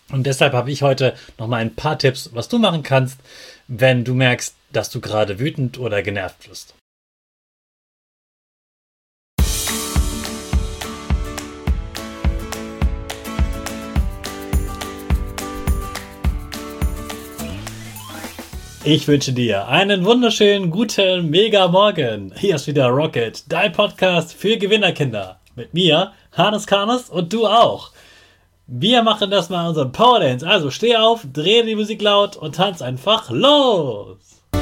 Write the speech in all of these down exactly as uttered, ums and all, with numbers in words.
Und deshalb habe ich heute nochmal ein paar Tipps, was du machen kannst, wenn du merkst, dass du gerade wütend oder genervt bist. Ich wünsche dir einen wunderschönen, guten, mega Morgen. Hier ist wieder Rocket, dein Podcast für Gewinnerkinder. Mit mir, Hannes Karnes, und du auch. Wir machen das mal unseren Power Dance. Also steh auf, dreh die Musik laut und tanz einfach los.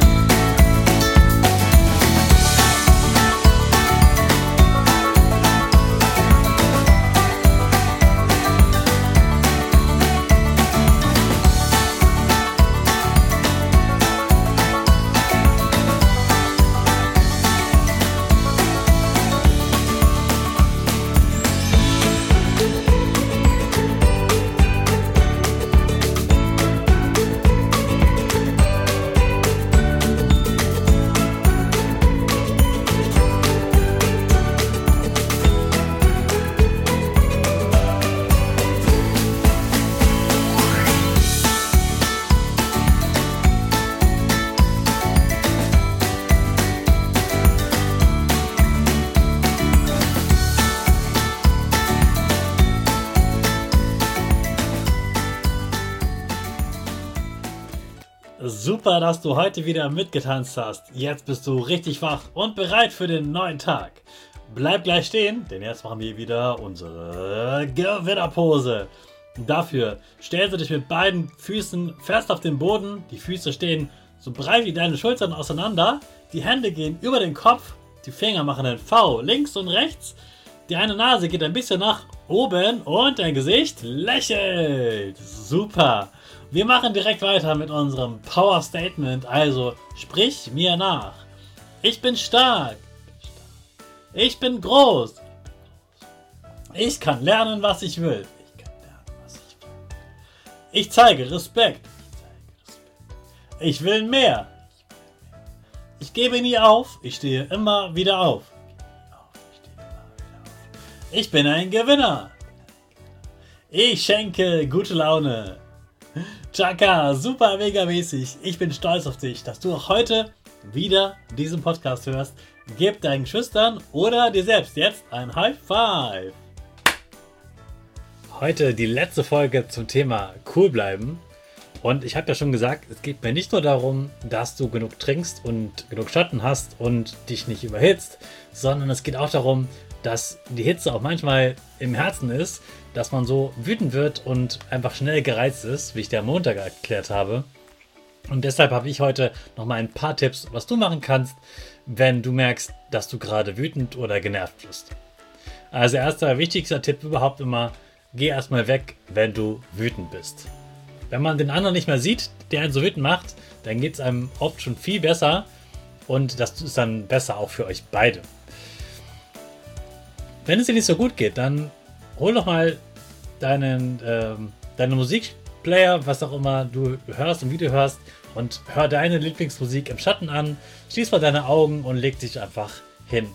Super, dass du heute wieder mitgetanzt hast. Jetzt bist du richtig wach und bereit für den neuen Tag. Bleib gleich stehen, denn jetzt machen wir wieder unsere Gewinnerpose. Dafür stellst du dich mit beiden Füßen fest auf den Boden. Die Füße stehen so breit wie deine Schultern auseinander. Die Hände gehen über den Kopf. Die Finger machen ein V links und rechts. Die eine Nase geht ein bisschen nach oben und dein Gesicht lächelt. Super. Wir machen direkt weiter mit unserem Power Statement, also sprich mir nach. Ich bin stark. Ich bin groß. Ich kann lernen, was ich will. Ich kann lernen, was ich will. Ich zeige Respekt. Ich will mehr. Ich gebe nie auf. Ich stehe immer wieder auf. Ich bin ein Gewinner. Ich schenke gute Laune. Chaka, super mega mäßig. Ich bin stolz auf dich, dass du auch heute wieder diesen Podcast hörst. Gib deinen Geschwistern oder dir selbst jetzt ein High Five. Heute die letzte Folge zum Thema cool bleiben. Und ich habe ja schon gesagt, es geht mir nicht nur darum, dass du genug trinkst und genug Schatten hast und dich nicht überhitzt, sondern es geht auch darum, dass die Hitze auch manchmal im Herzen ist, dass man so wütend wird und einfach schnell gereizt ist, wie ich dir am Montag erklärt habe. Und deshalb habe ich heute nochmal ein paar Tipps, was du machen kannst, wenn du merkst, dass du gerade wütend oder genervt bist. Also erster wichtigster Tipp überhaupt immer, geh erstmal weg, wenn du wütend bist. Wenn man den anderen nicht mehr sieht, der einen so wütend macht, dann geht es einem oft schon viel besser und das ist dann besser auch für euch beide. Wenn es dir nicht so gut geht, dann hol doch mal deinen, ähm, deinen Musikplayer, was auch immer du hörst und wie du hörst, und hör deine Lieblingsmusik im Schatten an, schließ mal deine Augen und leg dich einfach hin.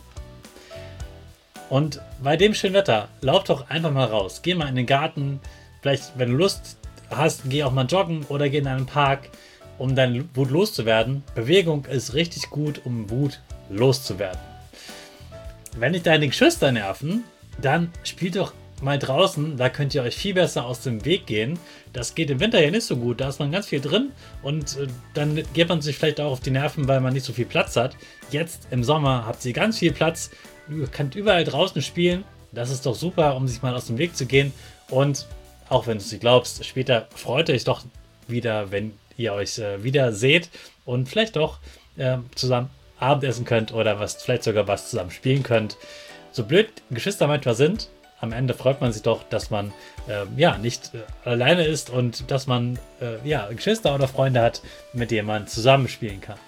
Und bei dem schönen Wetter, lauf doch einfach mal raus. Geh mal in den Garten, vielleicht, wenn du Lust hast, geh auch mal joggen oder geh in einen Park, um deine Wut loszuwerden. Bewegung ist richtig gut, um Wut loszuwerden. Wenn dich deine Geschwister nerven, dann spielt doch mal draußen, da könnt ihr euch viel besser aus dem Weg gehen. Das geht im Winter ja nicht so gut, da ist man ganz viel drin und äh, dann geht man sich vielleicht auch auf die Nerven, weil man nicht so viel Platz hat. Jetzt im Sommer habt ihr ganz viel Platz, ihr könnt überall draußen spielen, das ist doch super, um sich mal aus dem Weg zu gehen, und auch wenn du es nicht glaubst, später freut euch doch wieder, wenn ihr euch äh, wieder seht und vielleicht doch äh, zusammen Abendessen könnt oder was, vielleicht sogar was zusammen spielen könnt. So blöd Geschwister manchmal sind, am Ende freut man sich doch, dass man äh, ja nicht äh, alleine ist und dass man äh, ja Geschwister oder Freunde hat, mit denen man zusammenspielen kann.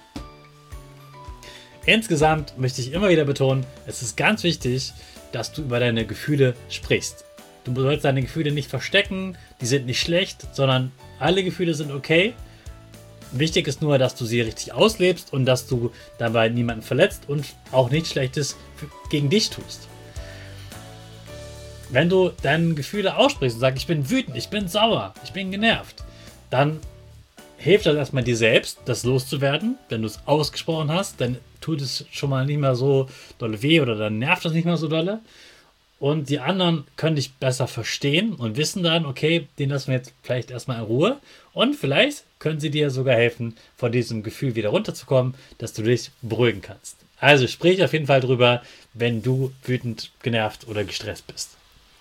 Insgesamt möchte ich immer wieder betonen, es ist ganz wichtig, dass du über deine Gefühle sprichst. Du sollst deine Gefühle nicht verstecken, die sind nicht schlecht, sondern alle Gefühle sind okay. Wichtig ist nur, dass du sie richtig auslebst und dass du dabei niemanden verletzt und auch nichts Schlechtes gegen dich tust. wenn du deine Gefühle aussprichst und sagst, ich bin wütend, ich bin sauer, ich bin genervt, dann hilft das erstmal dir selbst, das loszuwerden. Wenn du es ausgesprochen hast, dann tut es schon mal nicht mehr so dolle weh oder dann nervt das nicht mehr so dolle. Und die anderen können dich besser verstehen und wissen dann, okay, den lassen wir jetzt vielleicht erstmal in Ruhe. Und vielleicht können sie dir sogar helfen, von diesem Gefühl wieder runterzukommen, dass du dich beruhigen kannst. Also sprich auf jeden Fall drüber, wenn du wütend, genervt oder gestresst bist.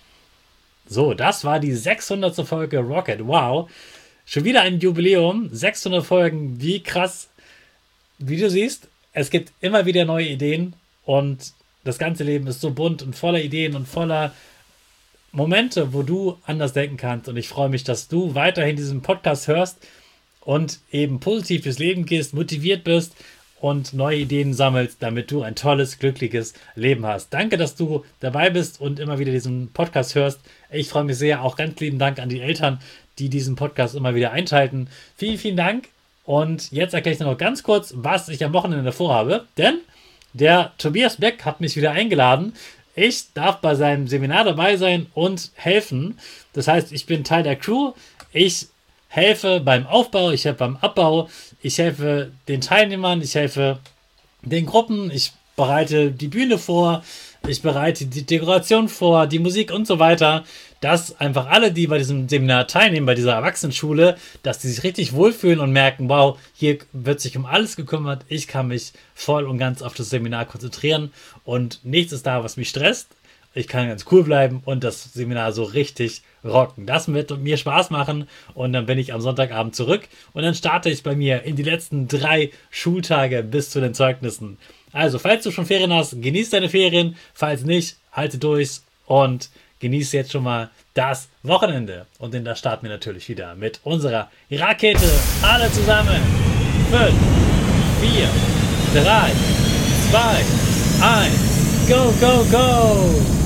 So, das war die sechshundertste Folge Rocket. Wow, schon wieder ein Jubiläum. sechshundert Folgen, wie krass. Wie du siehst, es gibt immer wieder neue Ideen und das ganze Leben ist so bunt und voller Ideen und voller Momente, wo du anders denken kannst. Und ich freue mich, dass du weiterhin diesen Podcast hörst und eben positiv durchs Leben gehst, motiviert bist und neue Ideen sammelst, damit du ein tolles, glückliches Leben hast. Danke, dass du dabei bist und immer wieder diesen Podcast hörst. Ich freue mich sehr. Auch ganz lieben Dank an die Eltern, die diesen Podcast immer wieder einschalten. Vielen, vielen Dank. Und jetzt erkläre ich dir noch ganz kurz, was ich am Wochenende vorhabe. Denn der Tobias Beck hat mich wieder eingeladen. Ich darf bei seinem Seminar dabei sein und helfen. Das heißt, ich bin Teil der Crew. Ich helfe beim Aufbau, ich helfe beim Abbau, ich helfe den Teilnehmern, ich helfe den Gruppen, ich bereite die Bühne vor, ich bereite die Dekoration vor, die Musik und so weiter, dass einfach alle, die bei diesem Seminar teilnehmen, bei dieser Erwachsenenschule, dass die sich richtig wohlfühlen und merken, wow, hier wird sich um alles gekümmert, ich kann mich voll und ganz auf das Seminar konzentrieren und nichts ist da, was mich stresst. Ich kann ganz cool bleiben und das Seminar so richtig rocken. Das wird mir Spaß machen und dann bin ich am Sonntagabend zurück und dann starte ich bei mir in die letzten drei Schultage bis zu den Zeugnissen. Also, falls du schon Ferien hast, genieß deine Ferien. Falls nicht, halte durch und genieß jetzt schon mal das Wochenende. Und dann da starten wir natürlich wieder mit unserer Rakete. Alle zusammen. fünf, vier, drei, zwei, eins. Go, go, go!